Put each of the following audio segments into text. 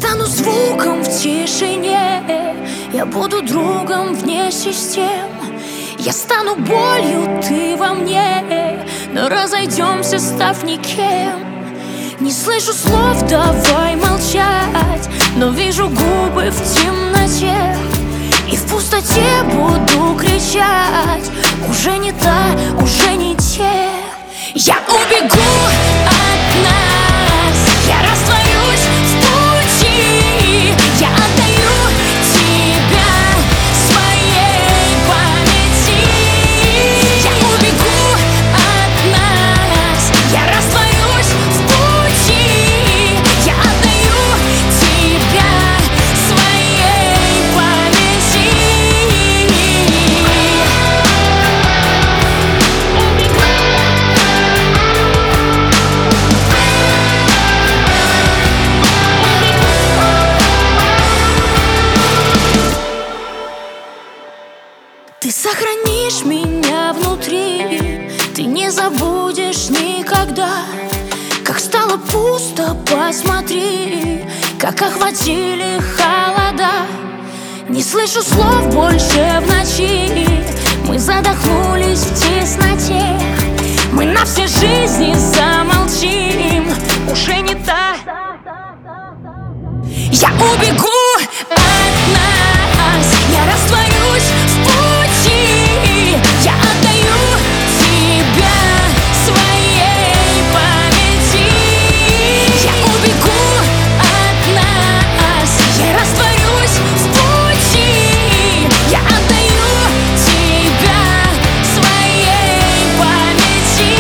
стану звуком в тишине, я буду другом вне систем. Я стану болью, ты во мне, но разойдемся, став никем. Не слышу слов, давай молчать, но вижу губы в темноте. И в пустоте буду кричать: уже не та, уже не те. Я убегу от нас, я растворюсь в пути. Я отдаю тебя своей памяти. Я убегу от нас, я растворюсь в пути. Я отдаю тебя своей памяти. Ты сохранишь меня внутри, ты не забудешь никогда. Как стало пусто, посмотри, как охватили холода. Не слышу слов больше в ночи, мы задохнулись в тесноте. Мы на все жизни замолчим, уже не та. Я убегу от нас, я растворюсь в пути. Я отдаю тебя своей памяти. Я убегу от нас, я растворюсь в пути. Я отдаю тебя своей памяти.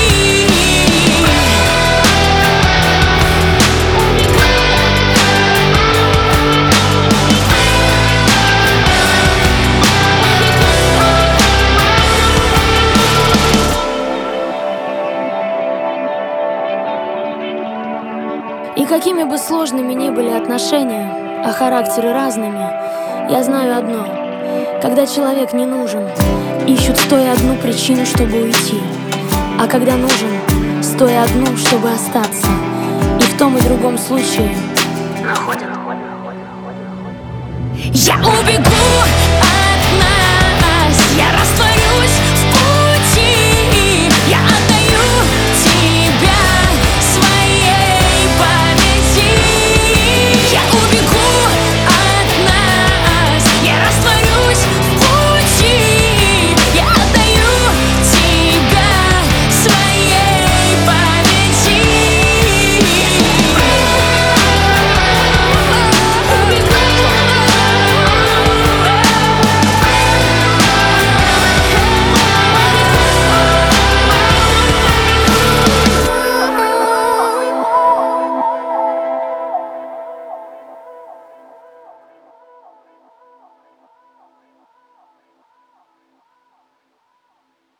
И какими бы сложными ни были отношения, а характеры разными, я знаю одно: когда человек не нужен, ищут 101 причину, чтобы уйти. А когда нужен, 101, чтобы остаться. И в том и другом случае находят. Я убегу